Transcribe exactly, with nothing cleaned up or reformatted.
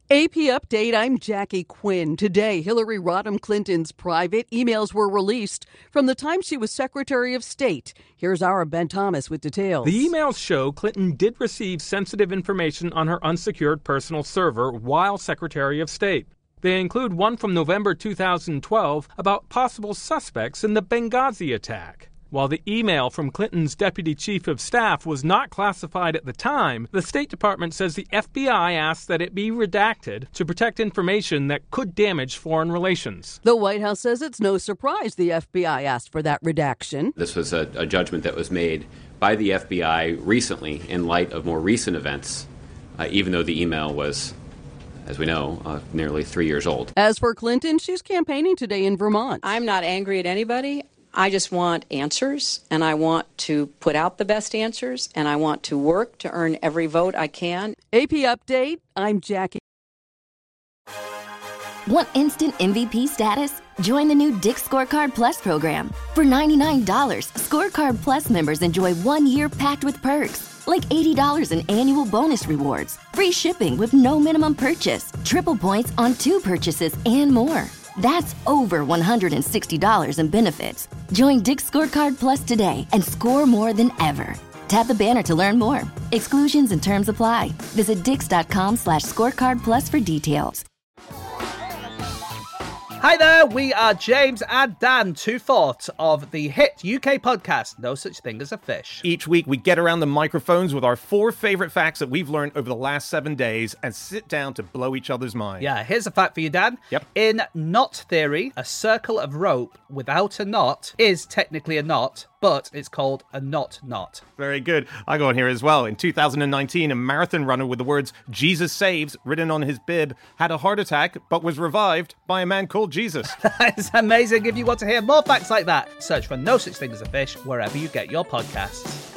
A P Update, I'm Jackie Quinn. Today, Hillary Rodham Clinton's private emails were released from the time she was Secretary of State. Here's our Ben Thomas with details. The emails show Clinton did receive sensitive information on her unsecured personal server while Secretary of State. They include one from November two thousand twelve about possible suspects in the Benghazi attack. While the email from Clinton's deputy chief of staff was not classified at the time, the State Department says the F B I asked that it be redacted to protect information that could damage foreign relations. The White House says it's no surprise the F B I asked for that redaction. This was a, a judgment that was made by the F B I recently in light of more recent events, uh, even though the email was, as we know, uh, nearly three years old. As for Clinton, she's campaigning today in Vermont. I'm not angry at anybody. I just want answers, and I want to put out the best answers, and I want to work to earn every vote I can. A P Update, I'm Jackie. Want instant M V P status? Join the new Dick's Scorecard Plus program. For ninety-nine dollars, Scorecard Plus members enjoy one year packed with perks, like eighty dollars in annual bonus rewards, free shipping with no minimum purchase, triple points on two purchases, and more. That's over one hundred sixty dollars in benefits. Join Dick's Scorecard Plus today and score more than ever. Tap the banner to learn more. Exclusions and terms apply. Visit dix.com slash scorecard plus for details. Hi there, we are James and Dan, two-fourths of the hit U K podcast, No Such Thing as a Fish. Each week, we get around the microphones with our four favorite facts that we've learned over the last seven days and sit down to blow each other's minds. Yeah, here's a fact for you, Dan. Yep. In knot theory, a circle of rope without a knot is technically a knot, but it's called a knot knot. Very good. I go on here as well. In two thousand nineteen, a marathon runner with the words Jesus Saves written on his bib had a heart attack but was revived by a man called Jesus. That's amazing. If you want to hear more facts like that, search for No Such Thing as a Fish wherever you get your podcasts.